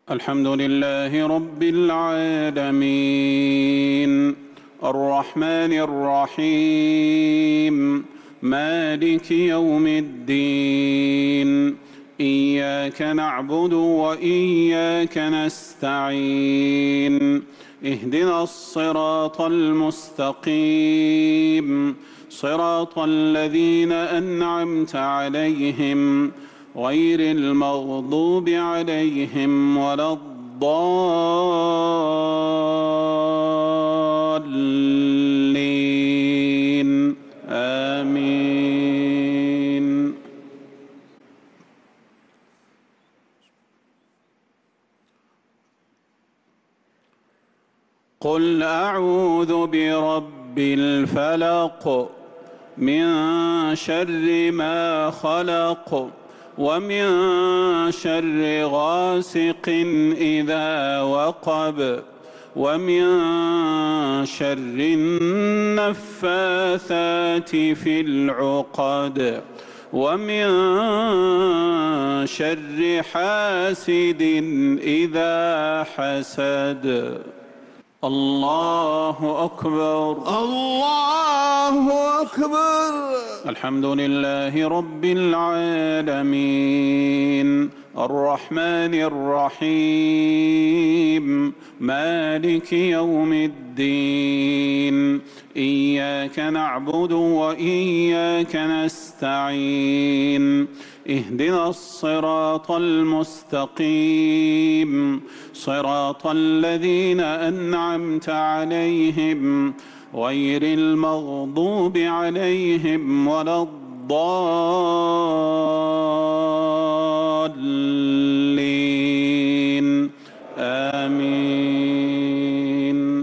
الحمد لله رب العالمين الرحمن الرحيم مالك يوم الدين إياك نعبد وإياك نستعين اهدنا الصراط المستقيم صراط الذين أنعمت عليهم غير المغضوب عليهم ولا الضالين آمين. قل أعوذ برب الفلق من شر ما خلق ومن شر غاسق إذا وقب ومن شر النفاثات في العقد ومن شر حاسد إذا حسد. الله أكبر الله أكبر. الحمد لله رب العالمين الرحمن الرحيم مالك يوم الدين إياك نعبد وإياك نستعين اهدنا الصراط المستقيم صراط الذين أنعمت عليهم غير المغضوب عليهم ولا الضالين آمين.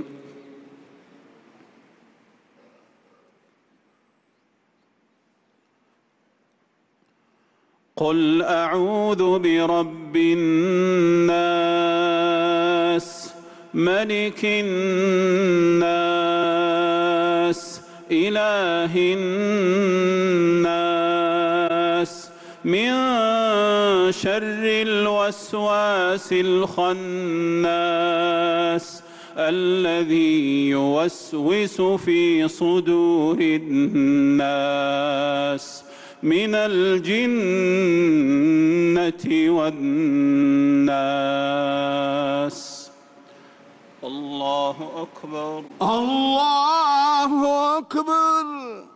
قل أعوذ برب الناس ملك الناس إله الناس من شر الوسواس الخناس الذي يوسوس في صدور الناس من الجنة والناس. الله أكبر الله أكبر.